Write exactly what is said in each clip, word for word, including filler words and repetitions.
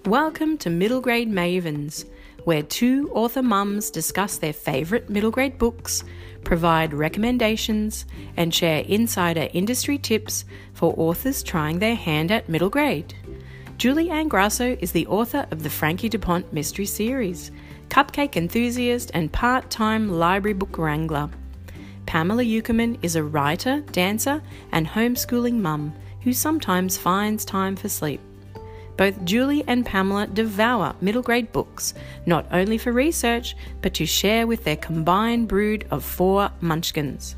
Welcome to Middle Grade Mavens, where two author mums discuss their favourite middle grade books, provide recommendations, and share insider industry tips for authors trying their hand at middle grade. Julie Ann Grasso is the author of the Frankie DuPont Mystery Series, cupcake enthusiast and part-time library book wrangler. Pamela Eukerman is a writer, dancer, and homeschooling mum who sometimes finds time for sleep. Both Julie and Pamela devour middle grade books, not only for research, but to share with their combined brood of four munchkins.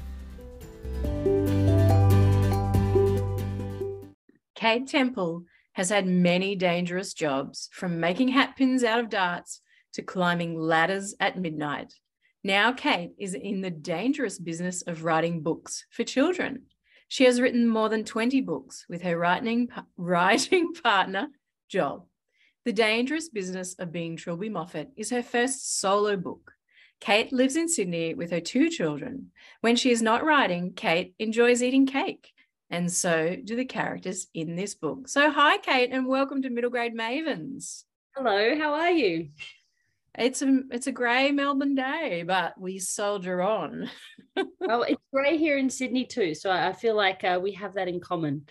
Kate Temple has had many dangerous jobs, from making hat pins out of darts to climbing ladders at midnight. Now Kate is in the dangerous business of writing books for children. She has written more than twenty books with her writing, writing partner, Joel. The Dangerous Business of Being Trilby Moffat is her first solo book. Kate lives in Sydney with her two children. When she is not writing, Kate enjoys eating cake, and so do the characters in this book. So hi, Kate, and welcome to Middle Grade Mavens. Hello, how are you? It's a, it's a grey Melbourne day, but we soldier on. Well, it's grey here in Sydney too, so I feel like uh, we have that in common.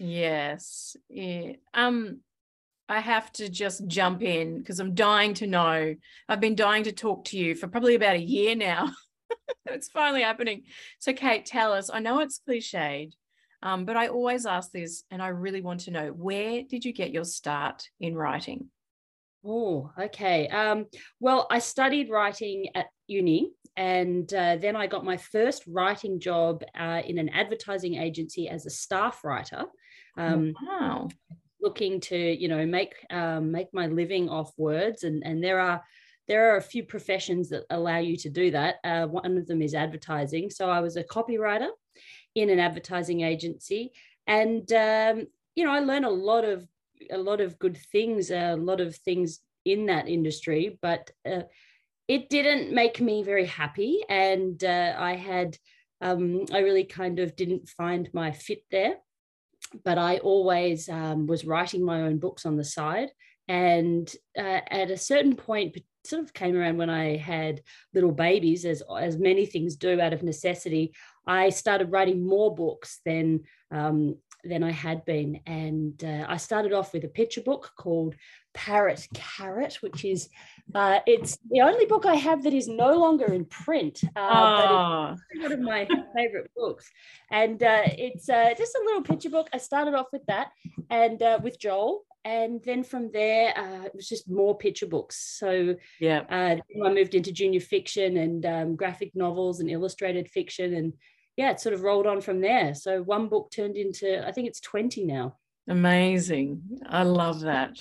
Yes. Yeah. Um, I have to just jump in because I'm dying to know. I've been dying to talk to you for probably about a year now. It's finally happening. So, Kate, tell us. I know it's cliched, um, but I always ask this, and I really want to know, where did you get your start in writing? Oh, okay. Um, well, I studied writing at uni, and uh, then I got my first writing job uh, in an advertising agency as a staff writer. Um, wow. Looking to, you know, make um, make my living off words, and and there are there are a few professions that allow you to do that. Uh, one of them is advertising. So I was a copywriter in an advertising agency, and um, you know, I learned a lot of a lot of good things, a lot of things in that industry, but uh, it didn't make me very happy. And uh, I had, um, I really kind of didn't find my fit there, but I always um, was writing my own books on the side. And uh, at a certain point, it sort of came around when I had little babies, as, as many things do out of necessity, I started writing more books than um, than I had been. And uh, I started off with a picture book called Parrot Carrot, which is, uh, it's the only book I have that is no longer in print, uh, but it's one of my favorite books. And uh, it's uh, just a little picture book. I started off with that and uh, with Joel. And then from there, uh, it was just more picture books. So yeah, uh, I moved into junior fiction and um, graphic novels and illustrated fiction, and yeah, it sort of rolled on from there. So one book turned into, I think it's twenty now. Amazing. I love that.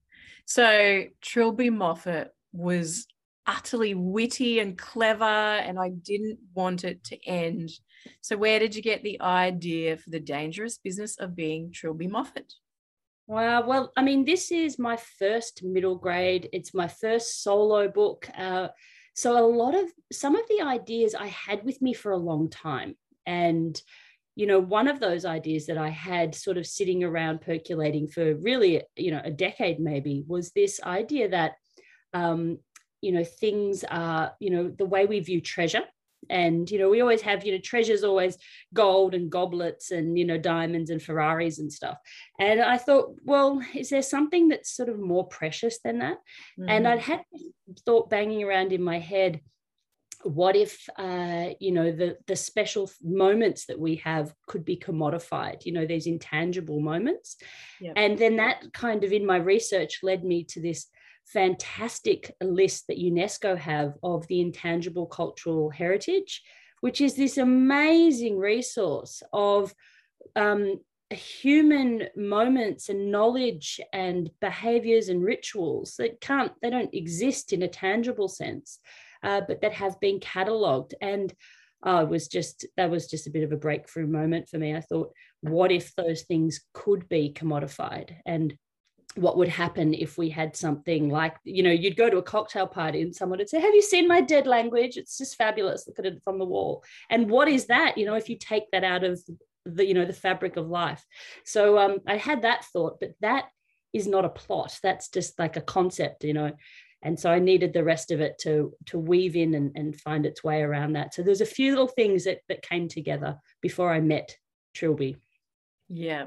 So Trilby Moffat was utterly witty and clever, and I didn't want it to end. So where did you get the idea for The Dangerous Business of Being Trilby Moffat? Well, well, I mean, this is my first middle grade. It's my first solo book. Uh, so a lot of, some of the ideas I had with me for a long time. And, you know, one of those ideas that I had sort of sitting around percolating for really, you know, a decade maybe, was this idea that, um, you know, things are, you know, the way we view treasure. And, you know, we always have, you know, treasure's always gold and goblets and, you know, diamonds and Ferraris and stuff. And I thought, well, is there something that's sort of more precious than that? Mm-hmm. And I'd had this thought banging around in my head. What if, uh, you know, the, the special moments that we have could be commodified, you know, these intangible moments. Yep. And then that kind of in my research led me to this fantastic list that UNESCO have of the intangible cultural heritage, which is this amazing resource of um, human moments and knowledge and behaviors and rituals that can't, they don't exist in a tangible sense. Uh, but that have been catalogued. And uh, it was just, that was just a bit of a breakthrough moment for me. I thought, what if those things could be commodified? And what would happen if we had something like, you know, you'd go to a cocktail party and someone would say, have you seen my dead language? It's just fabulous. Look at it from the wall. And what is that? You know, if you take that out of the, you know, the fabric of life. So um, I had that thought, but that is not a plot. That's just like a concept, you know. And so I needed the rest of it to to weave in and, and find its way around that. So there's a few little things that that came together before I met Trilby. Yeah.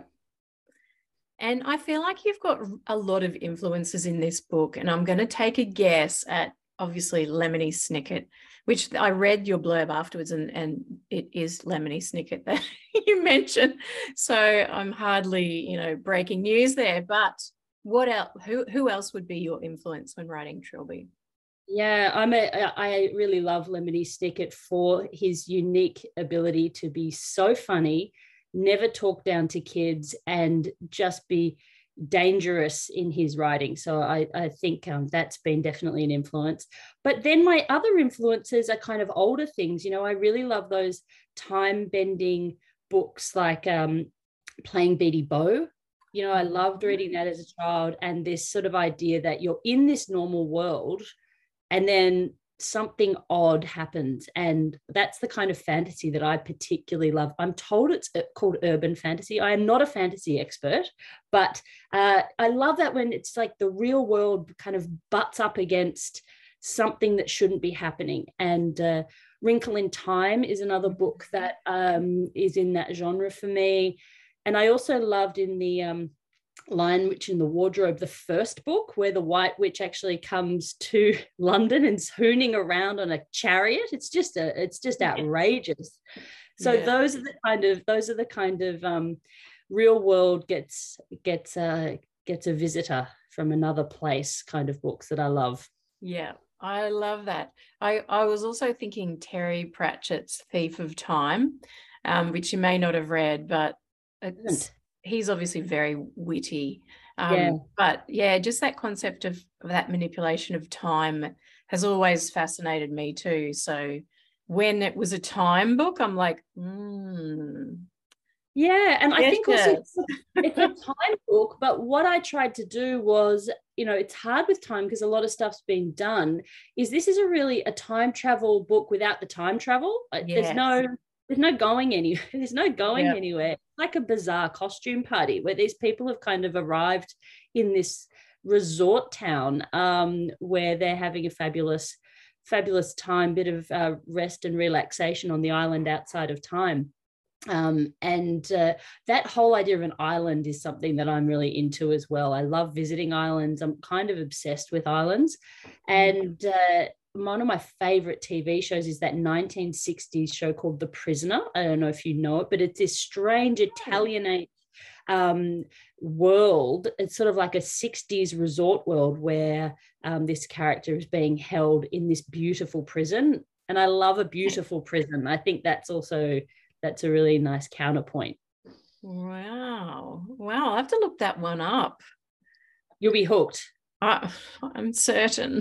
And I feel like you've got a lot of influences in this book, and I'm going to take a guess at obviously Lemony Snicket, which I read your blurb afterwards, and, and it is Lemony Snicket that you mentioned. So I'm hardly, you know, breaking news there. But what else? Who who else would be your influence when writing Trilby? Yeah, I'm a, I really love Lemony Snicket for his unique ability to be so funny, never talk down to kids, and just be dangerous in his writing. So I, I think um, that's been definitely an influence. But then my other influences are kind of older things. You know, I really love those time-bending books like um, Playing Beatty Bo. You know, I loved reading that as a child, and this sort of idea that you're in this normal world and then something odd happens. And that's the kind of fantasy that I particularly love. I'm told it's called urban fantasy. I am not a fantasy expert, but uh, I love that when it's like the real world kind of butts up against something that shouldn't be happening. And uh, Wrinkle in Time is another book that um, is in that genre for me. And I also loved in the um, Lion Witch in the Wardrobe, the first book, where the White Witch actually comes to London and's hooning around on a chariot. It's just a, it's just outrageous. So yeah. those are the kind of, those are the kind of um, real world gets gets uh, gets a visitor from another place kind of books that I love. Yeah, I love that. I I was also thinking Terry Pratchett's Thief of Time, um, which you may not have read, but it's, he's obviously very witty. Um, yeah. But yeah, just that concept of, of that manipulation of time has always fascinated me too. So when it was a time book, I'm like, hmm. Yeah, and I yes, think also it's, it's a time book, but what I tried to do was, you know, it's hard with time because a lot of stuff's been done, is this is a really a time travel book without the time travel. Yes. There's no There's no going any. There's no going yep. anywhere. It's like a bizarre costume party where these people have kind of arrived in this resort town um, where they're having a fabulous, fabulous time, bit of uh, rest and relaxation on the island outside of time. Um, and uh, that whole idea of an island is something that I'm really into as well. I love visiting islands. I'm kind of obsessed with islands, and uh, one of my favorite T V shows is that nineteen sixties show called The Prisoner. I don't know if you know it, but it's this strange Italianate um, world. It's sort of like a sixties resort world where um, this character is being held in this beautiful prison. And I love a beautiful prison. I think that's also, that's a really nice counterpoint. Wow. Wow. I'll have to look that one up. You'll be hooked. I, I'm certain.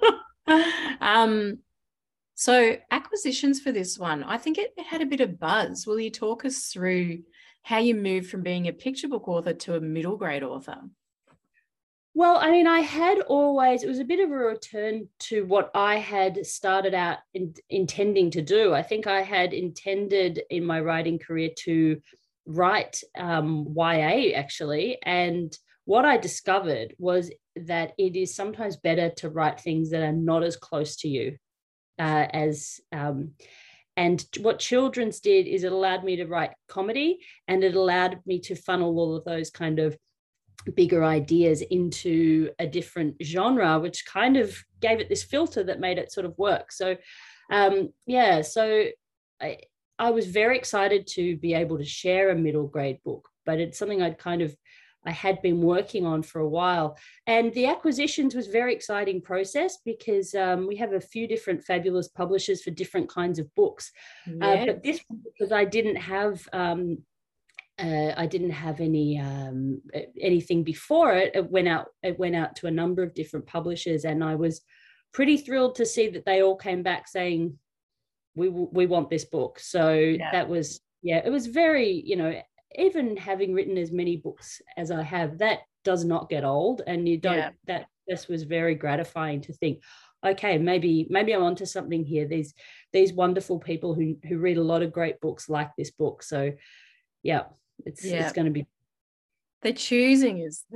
um, so acquisitions for this one, I think it, it had a bit of buzz. Will you talk us through how you moved from being a picture book author to a middle grade author? Well, I mean, I had always, it was a bit of a return to what I had started out in, intending to do. I think I had intended in my writing career to write um, Y A actually. And what I discovered was that it is sometimes better to write things that are not as close to you uh, as, um, and what children's did is it allowed me to write comedy, and it allowed me to funnel all of those kind of bigger ideas into a different genre, which kind of gave it this filter that made it sort of work. So um, yeah, so I, I was very excited to be able to share a middle grade book, but it's something I'd kind of, I had been working on for a while. And the acquisitions was a very exciting process because um, we have a few different fabulous publishers for different kinds of books. Yes. Uh, but this, because I didn't have, um, uh, I didn't have any um, anything before it, it went out, it went out to a number of different publishers, and I was pretty thrilled to see that they all came back saying, we, we want this book. So yeah. that was, yeah, it was very, you know, even having written as many books as I have, that does not get old. And you don't, yeah. that this was very gratifying to think, okay, maybe, maybe I'm onto something here. These, these wonderful people who, who read a lot of great books like this book. So yeah, it's, yeah. it's going to be. The choosing is the,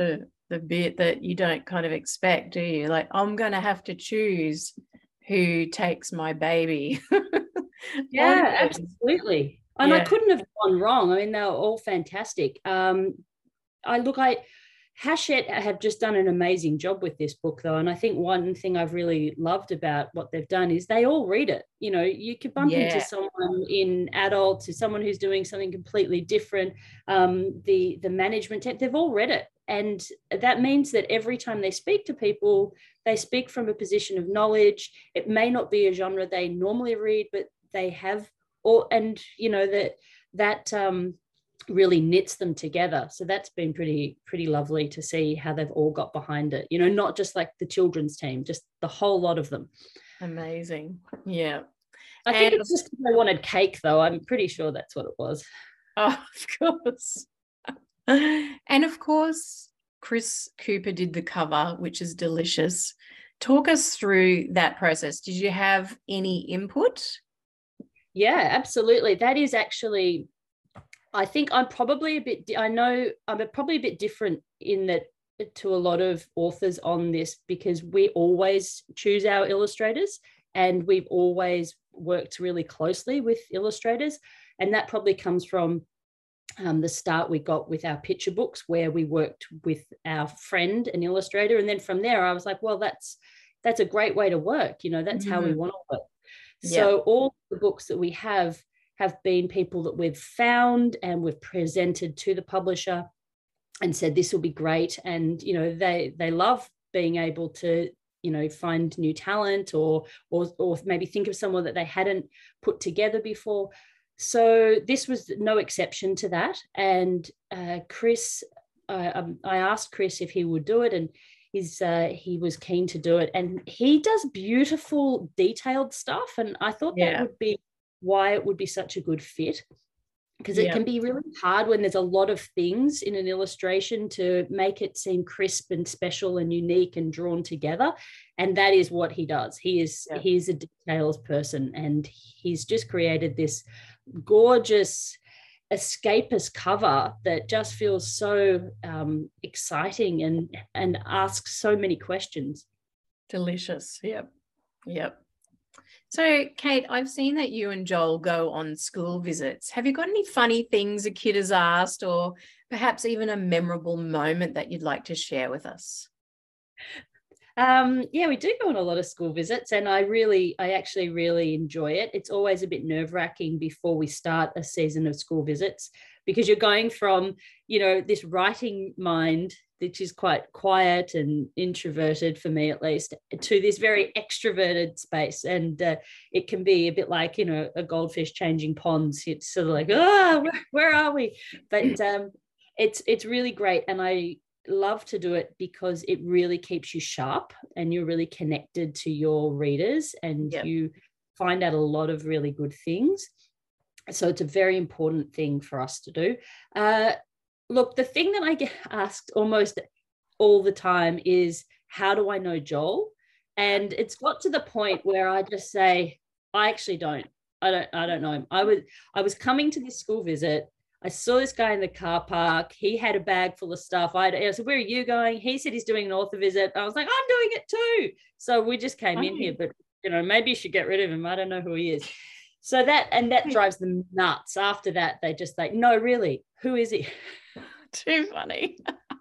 the bit that you don't kind of expect, do you? Like, I'm going to have to choose who takes my baby. Yeah, absolutely. And I Yeah. couldn't have gone wrong. I mean, they were all fantastic. Um, I look, I Hachette have just done an amazing job with this book, though. And I think one thing I've really loved about what they've done is they all read it. You know, you could bump Yeah. into someone in adult, to someone who's doing something completely different. Um, the the management team, they've all read it. And that means that every time they speak to people, they speak from a position of knowledge. It may not be a genre they normally read, but they have all, and you know, that that um really knits them together. So that's been pretty pretty lovely to see how they've all got behind it, you know, not just like the children's team, just the whole lot of them. Amazing. Yeah. I think and it's just because I wanted cake, though. I'm pretty sure that's what it was. Oh, of course. And of course, Chris Cooper did the cover, which is delicious. Talk us through that process. Did you have any input? Yeah, absolutely. That is actually, I think I'm probably a bit, I know I'm probably a bit different in that to a lot of authors on this, because we always choose our illustrators and we've always worked really closely with illustrators. And that probably comes from um, the start we got with our picture books, where we worked with our friend, an illustrator. And then from there, I was like, well, that's, that's a great way to work. You know, that's mm-hmm. how we want to work. So yeah. all the books that we have have been people that we've found and we've presented to the publisher and said, this will be great. And, you know, they, they love being able to, you know, find new talent or, or, or maybe think of someone that they hadn't put together before. So this was no exception to that. And uh, Chris, uh, um, I asked Chris if he would do it, and he's, uh, he was keen to do it. And he does beautiful, detailed stuff. And I thought yeah. that would be why it would be such a good fit, because it yeah. can be really hard when there's a lot of things in an illustration to make it seem crisp and special and unique and drawn together. And that is what he does. He is yeah. he's a details person, and he's just created this gorgeous escapist cover that just feels so um, exciting and and asks so many questions. Delicious. Yep. Yep. So, Kate, I've seen that you and Joel go on school visits. Have you got any funny things a kid has asked, or perhaps even a memorable moment that you'd like to share with us? Um, yeah, we do go on a lot of school visits, and I really, I actually really enjoy it. It's always a bit nerve-wracking before we start a season of school visits, because you're going from, you know, this writing mind, which is quite quiet and introverted for me at least, to this very extroverted space. And uh, it can be a bit like, you know, a goldfish changing ponds. It's sort of like, oh, where, where are we? But um, it's it's really great. And I love to do it because it really keeps you sharp and you're really connected to your readers, and yep. you find out a lot of really good things. So it's a very important thing for us to do. Uh, Look, the thing that I get asked almost all the time is, how do I know Joel? And it's got to the point where I just say, I actually don't. I don't I don't know him. I was I was coming to this school visit. I saw this guy in the car park. He had a bag full of stuff. I, I said, where are you going? He said he's doing an author visit. I was like, I'm doing it too. So we just came in here, but, you know, maybe you should get rid of him. I don't know who he is. So that, and that drives them nuts. After that, they just like, no, really, who is he? Too funny.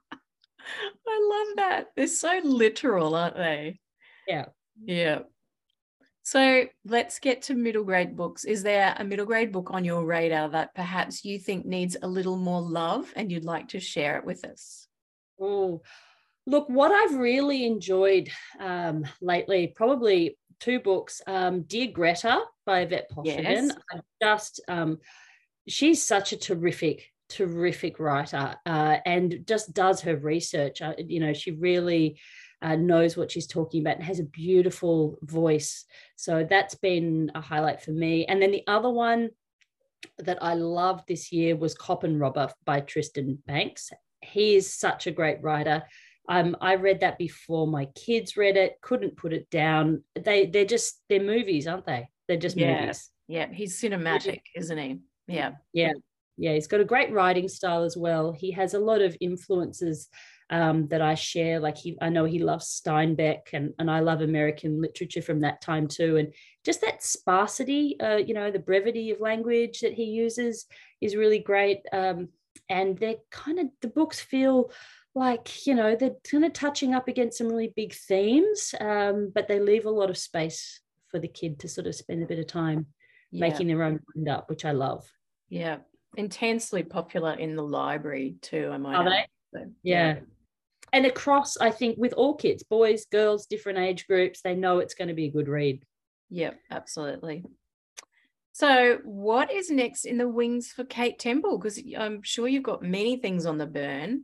I love that. They're so literal, aren't they? Yeah. Yeah. So let's get to middle grade books. Is there a middle grade book on your radar that perhaps you think needs a little more love and you'd like to share it with us? Oh, look, what I've really enjoyed um, lately, probably two books. Um, Dear Greta by Yvette Poshagin. Yes. I just, um, she's such a terrific terrific writer uh, and just does her research. Uh, you know, she really uh, knows what she's talking about and has a beautiful voice. So that's been a highlight for me. And then the other one that I loved this year was Cop and Robber by Tristan Banks. He is such a great writer. Um, I read that before my kids read it, couldn't put it down. They, they're just, they're movies, aren't they? They're just yeah. movies. Yeah, he's cinematic, isn't he? Yeah. Yeah. Yeah, he's got a great writing style as well. He has a lot of influences um, that I share. Like he, I know he loves Steinbeck, and, and I love American literature from that time too. And just that sparsity, uh, you know, the brevity of language that he uses is really great. Um, and they're kind of, the books feel like, you know, they're kind of touching up against some really big themes, um, but they leave a lot of space for the kid to sort of spend a bit of time yeah. making their own mind up, which I love. Yeah. Intensely popular in the library too, I might Are add. they? So, yeah. yeah. And across, I think, with all kids, boys, girls, different age groups, they know it's going to be a good read. Yep, absolutely. So what is next in the wings for Kate Temple? Because I'm sure you've got many things on the burn.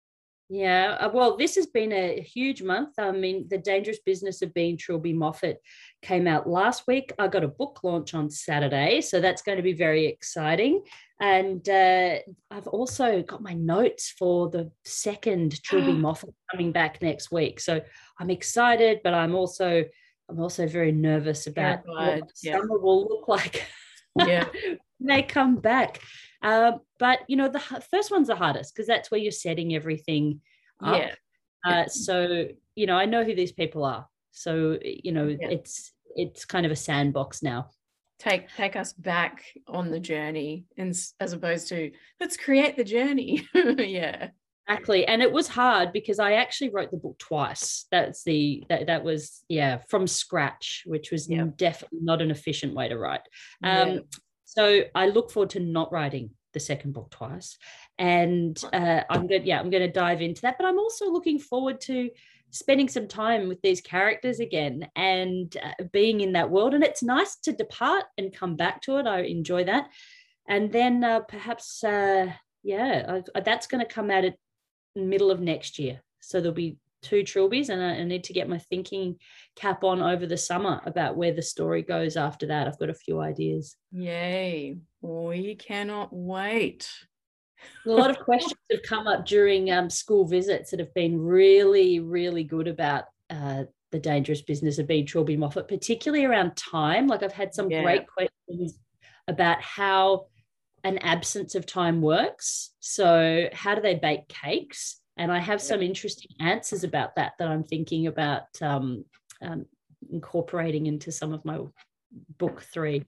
Yeah, well, this has been a huge month. I mean, The Dangerous Business of Being Trilby Moffat came out last week. I got a book launch on Saturday, so that's going to be very exciting. And uh, I've also got my notes for the second Trilby Moffat coming back next week. So I'm excited, but I'm also I'm also very nervous about Terrified. what yeah. summer will look like. Yeah, when they come back. Um, but, you know, the first one's the hardest because that's where you're setting everything up. Yeah. Uh, so, you know, I know who these people are. So, you know, yeah. it's it's kind of a sandbox now. Take take us back on the journey, and as opposed to let's create the journey. yeah. Exactly. And it was hard because I actually wrote the book twice. That's the, that, that was, yeah, from scratch, which was yeah. definitely not an efficient way to write. Um, yeah. So I look forward to not writing the second book twice. And uh, I'm good. Yeah, I'm going to dive into that. But I'm also looking forward to spending some time with these characters again and uh, being in that world. And it's nice to depart and come back to it. I enjoy that. And then uh, perhaps, uh, yeah, I, that's going to come out at middle of next year. So there'll be two Trilbys, and I, I need to get my thinking cap on over the summer about where the story goes after that. I've got a few ideas. Yay. We cannot wait. A lot of questions have come up during um, school visits that have been really, really good about uh, the dangerous business of being Trilby Moffat, particularly around time. Like I've had some yeah. great questions about how an absence of time works. So how do they bake cakes? And I have some interesting answers about that that I'm thinking about um, um, incorporating into some of my book three.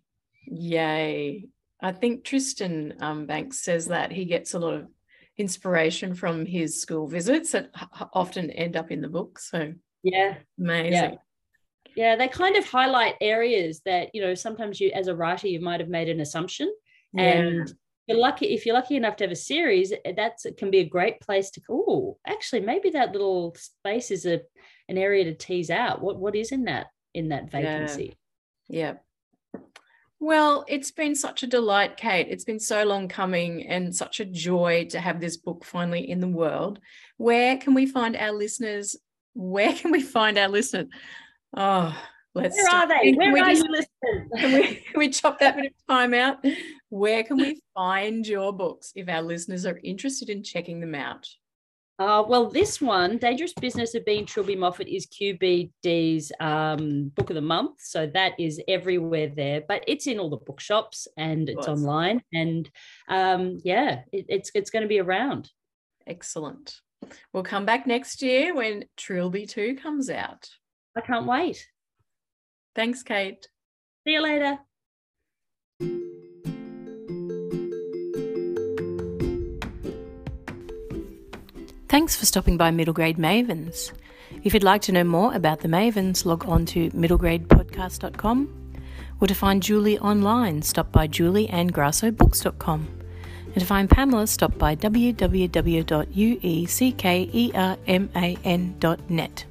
Yay. I think Tristan um, Banks says that he gets a lot of inspiration from his school visits that often end up in the book. So yeah, amazing. Yeah. yeah, they kind of highlight areas that, you know, sometimes you, as a writer, you might have made an assumption. Yeah. And you're lucky if you're lucky enough to have a series, that's it can be a great place to go. Oh, actually, maybe that little space is a an area to tease out. What what is in that in that vacancy? Yeah. yeah. Well, it's been such a delight, Kate. It's been so long coming and such a joy to have this book finally in the world. Where can we find our listeners? Where can we find our listeners? Oh, let's Where are they? Where are just, you listening? Can we, can we chop that bit of time out? Where can we find your books if our listeners are interested in checking them out? Uh, well, this one, Dangerous Business of Being Trilby Moffat, is Q B D's um, book of the month. So that is everywhere there, but it's in all the bookshops and it's online. And um, yeah, it, it's it's going to be around. Excellent. We'll come back next year when Trilby two comes out. I can't wait. Thanks, Kate. See you later. Thanks for stopping by Middle Grade Mavens. If you'd like to know more about the Mavens, log on to middle grade podcast dot com, or to find Julie online, stop by julie and grasso books dot com, and to find Pamela, stop by w w w dot u e c k e r m a n dot net.